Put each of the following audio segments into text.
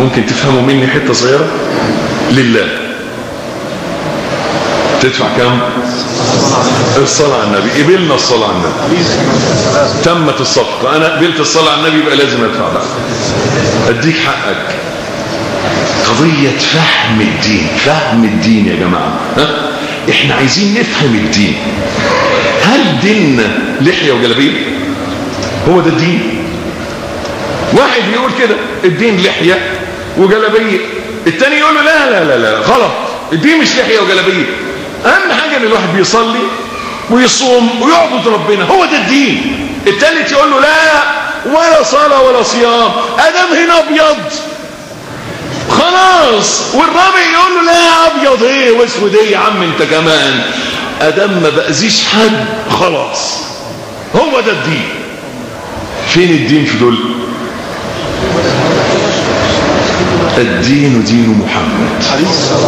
ممكن تفهموا مني حتة صغيرة؟ لله تدفع كم؟ الصلاة على النبي. قبلنا الصلاة على النبي، تمت الصفقة، انا قبلت الصلاة على النبي يبقى لازم ادفع بقى، اديك حقك. قضية فهم الدين، فهم الدين يا جماعة. احنا عايزين نفهم الدين. هل ديننا لحية وجلابية؟ هو ده الدين؟ واحد يقول كده الدين لحية وجلابية، التاني يقول له لا لا لا لا غلط، الدين مش لحية وجلابية، اهم حاجة ان الواحد بيصلي ويصوم ويعبد ربنا، هو ده الدين. التالت يقول له لا، ولا صلاة ولا صيام، ادم هنا ابيض خلاص، والرابع يقول له لا ابيض ايه واسود ايه يا عم انت كمان، ادم ما بأذيش حد خلاص، هو ده الدين. فين الدين في دول؟ الدين دين محمد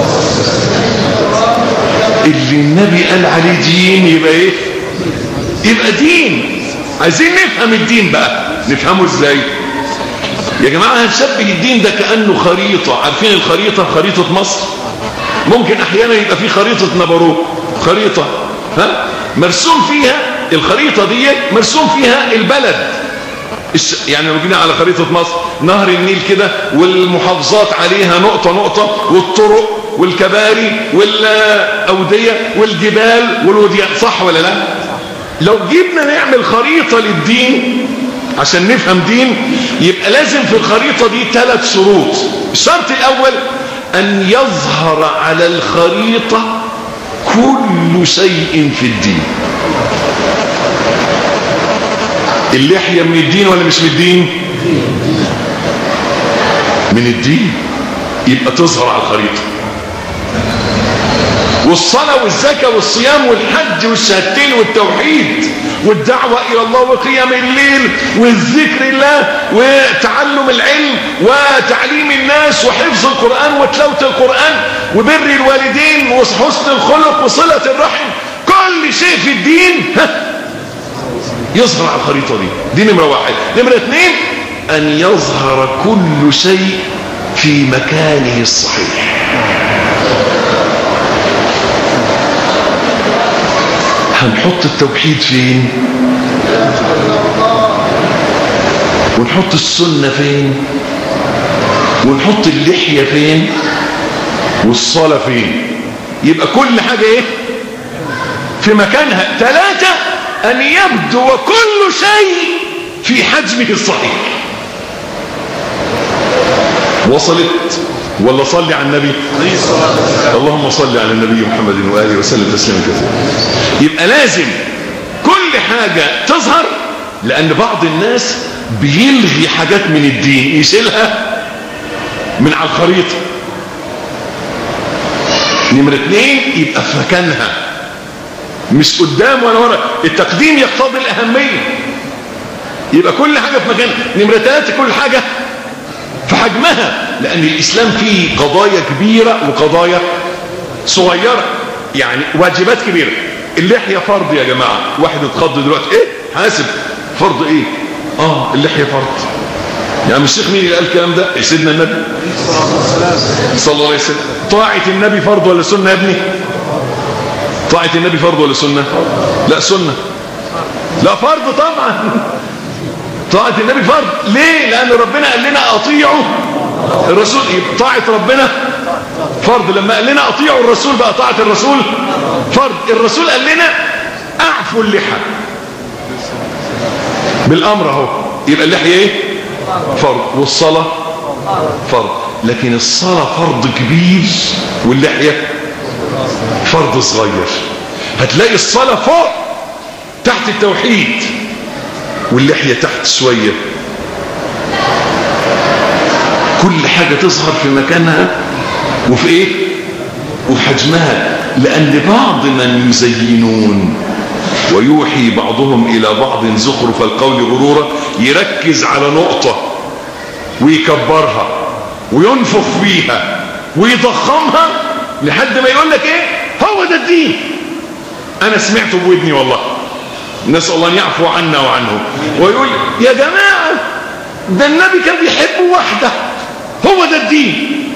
اللي النبي قال عليه دين، يبقى ايه؟ يبقى دين. عايزين نفهم الدين بقى، نفهمه ازاي يا جماعة؟ هنشبه الدين ده كأنه خريطة. عارفين الخريطة؟ خريطة مصر ممكن احيانا يبقى في خريطة نبروك، خريطة مرسوم فيها الخريطة دي، مرسوم فيها البلد. يعني لو جينا على خريطة مصر، نهر النيل كده والمحافظات عليها نقطة نقطة، والطرق والكباري والأودية والجبال والوديان، صح ولا لا؟ لو جيبنا نعمل خريطة للدين عشان نفهم دين، يبقى لازم في الخريطة دي 3 شروط. الشرط الأول أن يظهر على الخريطة كل شيء في الدين. اللحية من الدين ولا مش من الدين؟ من الدين، يبقى تظهر على الخريطة. والصلاة والزكاة والصيام والحج والشهادتين والتوحيد والدعوة إلى الله وقيام الليل والذكر الله وتعلم العلم وتعليم الناس وحفظ القرآن وتلاوة القرآن وبر الوالدين وحسن الخلق وصلة الرحم، كل شيء في الدين يظهر على الخريطة دي نمرة 1. نمرة 2 أن يظهر كل شيء في مكانه الصحيح. هنحط التوحيد فين؟ ونحط السنة فين؟ ونحط اللحية فين؟ والصلاة فين؟ يبقى كل حاجة ايه؟ في مكانها. 3 أن يبدو كل شيء في حجمه الصحيح. وصلت ولا صلي على النبي؟ اللهم صل على النبي محمد وآله وسلم تسليما كثيرا. يبقى لازم كل حاجة تظهر، لأن بعض الناس بيلغي حاجات من الدين، يشيلها من على الخريطة. نمرة 2 يبقى في مكانها، مش قدام ولا ورا. التقديم يقتضي الأهمية، يبقى كل حاجة في مكانها. نمرة 3 كل حاجة في حجمها، لأن الإسلام فيه قضايا كبيرة وقضايا صغيرة، يعني واجبات كبيرة. اللحية فرض يا جماعة. واحد اتخض دلوقتي، ايه حاسب فرض ايه؟ اللحية فرض. يعني الشيخ مين اللي قال الكلام ده؟ سيدنا النبي صلى الله عليه وسلم. طاعة النبي فرض ولا سنة يا ابني؟ طاعة النبي فرض ولا سنة؟ لا سنة. لا فرض طبعا. طاعة النبي فرض. ليه؟ لأن ربنا قال لنا أطيعوا الرسول، طاعة ربنا فرض. لما قال لنا أطيعوا الرسول بقى طاعة الرسول فرض. الرسول قال لنا أعفوا اللحى بالأمر اهو، يبقى اللحية ايه؟ فرض. والصلاة فرض. لكن الصلاة فرض كبير واللحية فرض صغير. هتلاقي الصلاة فوق تحت التوحيد، واللحية تحت شوية. كل حاجة تظهر في مكانها وفي ايه؟ وفي حجمها. لأن بعض من يزينون ويوحي بعضهم إلى بعض زخرف القول غرورا، يركز على نقطة ويكبرها وينفخ فيها ويضخمها لحد ما يقول لك ايه؟ هو ده الدين. أنا سمعته بودني والله، نسأل الله أن يعفو عنا وعنهم. ويقول يا جماعة ده النبي كان بيحب واحدة هو ده الدين.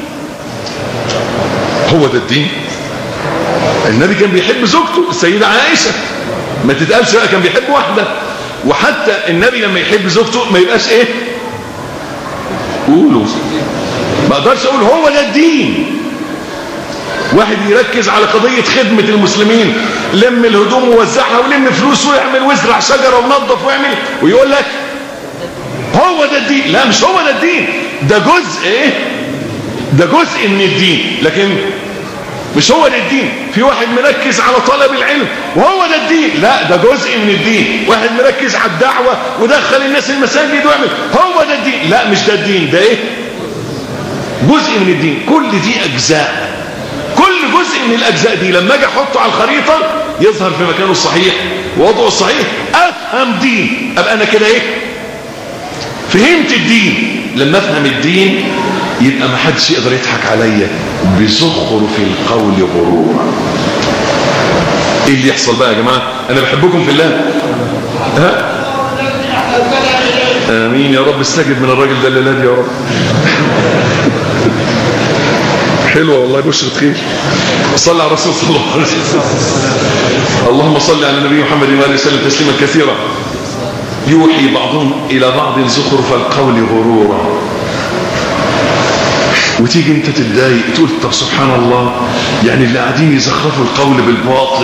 هو ده الدين. النبي كان بيحب زوجته السيدة عائشة، ما تتقالش بقى كان بيحب واحدة. وحتى النبي لما يحب زوجته ما يبقاش ايه، قولوا، ما اقدرش اقول هو ده الدين. واحد يركز على قضية خدمة المسلمين، لم الهدوم ووزعها ولم فلوس ويعمل ويزرع شجرة ونظف ويعمل، ويقول لك هو ده الدين. لا، مش هو ده الدين، ده جزء ايه، ده جزء من الدين، لكن مش هو ده الدين. في واحد مركز على طلب العلم وهو ده الدين، لا ده جزء من الدين. واحد مركز على الدعوة ودخل الناس المساجد ويعمل، هو ده الدين، لا مش ده الدين، ده ايه، جزء من الدين. كل دي اجزاء، كل جزء من الاجزاء دي لما اجي احطه على الخريطة يظهر في مكانه الصحيح ووضعه الصحيح، افهم دين، ابقى انا كده ايه، فهمت الدين. لما افهم الدين يبقى ما حدش يقدر يضحك عليا بزخرف القول غرورا. ايه اللي يحصل بقى يا جماعه؟ انا بحبكم في الله، ها؟ امين يا رب. استجب من الراجل ده الليله دي يا رب. حلوه والله، بشرة خير. صلى على الرسول صلى الله عليه وسلم. اللهم صل على النبي محمد وآله وسلم تسليما كثيرا. يوحي بعضهم الى بعض زخرف القول غرورا. وتيجي انت تتضايق تقول طب سبحان الله، يعني اللي قاعدين يزخرفوا القول بالباطل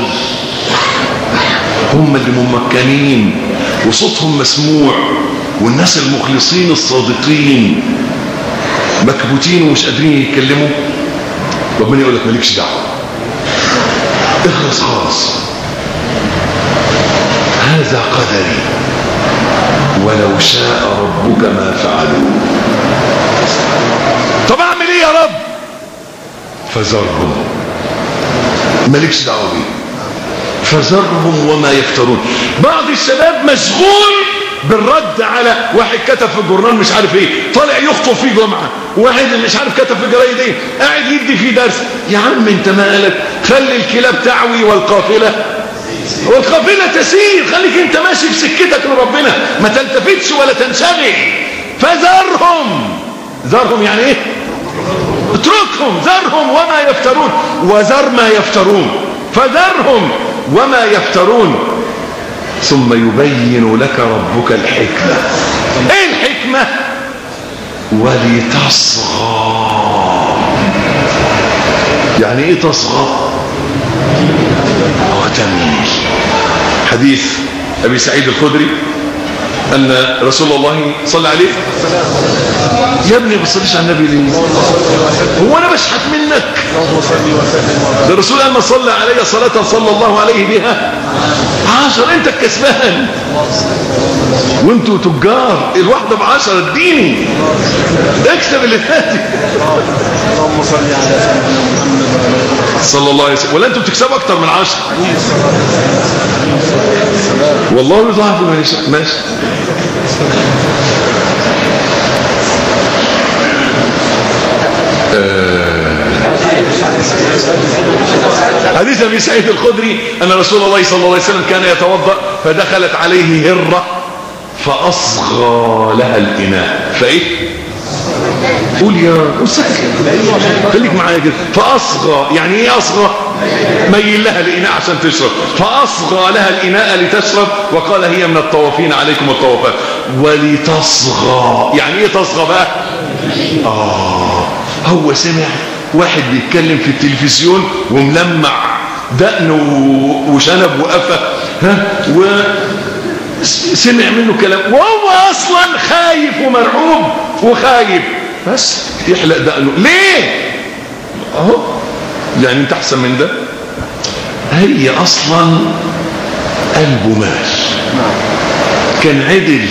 هم اللي ممكنين وصوتهم مسموع، والناس المخلصين الصادقين مكبوتين ومش قادرين يتكلموا. ربنا يقول لك مالكش دعوه، اخلص خالص، هذا قدري ولو شاء ربك ما فعلوا. طب اعمل ايه يا رب؟ فذرهم، مالكش دعوه بيه، فذرهم وما يفترون. بعض الشباب مشغول بالرد على واحد كتب في الجورنال مش عارف ايه، طالع يخطب فيه جمعه، واحد مش عارف كتب في الجرايد ايه، قاعد يدي فيه درس. يا عم انت مالك؟ خلي الكلاب تعوي والقافله تسير. خليك انت ماشي في سكتك لربنا، ما تلتفتش ولا تنشغل. فذرهم، ذرهم يعني ايه؟ اتركهم، ذرهم وما يفترون، وذر ما يفترون، فذرهم وما يفترون ثم يبين لك ربك الحكمة. ايه الحكمة؟ ولتصغى. يعني ايه تصغى؟ وتميل. حديث ابي سعيد الخدري ان رسول الله صلى عليه يا ابني ما بتصليش على النبي ليه؟ هو انا بشحت منك؟ ده الرسول قال ما صلى علي صلاة صلى الله عليه بها 10. انت الكسبان وانتوا تجار، الواحدة ب10. اديني اكسب اللي فاتك. اللهم صل على سيدنا محمد صلى الله عليه وسلم. ولا انتوا بتكسبوا اكتر من 10؟ والله يضاعف ما يشاء. ماشي. حديث ابي سعيد الخدري ان رسول الله صلى الله عليه وسلم كان يتوضا فدخلت عليه هره فاصغى لها الاناء. فايه؟ قول يا استاذ، خليك معايا كده. فاصغى يعني ايه اصغى؟ ميل لها الاناء عشان تشرب. فاصغى لها الاناء لتشرب وقال هي من الطوافين عليكم الطوافات. ولتصغى يعني ايه تصغى بقى؟ هو سمع واحد بيتكلم في التلفزيون وملمع دقنه وشنب وقفه، وسمع منه كلام وهو اصلا خايف ومرعوب وخايف، بس يحلق دقنه ليه؟ اهو يعني انت احسن من ده. هي اصلا قلبه ماشي، كان عدل.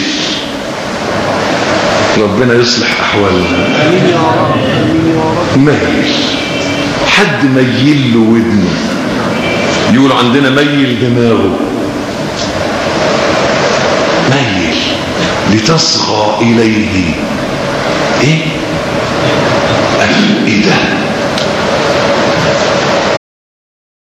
ربنا يصلح احوالنا. ميل، حد ميل له ودنه، يقول عندنا ميل دماغه. ميل لتصغى اليه ايه؟ الافئده.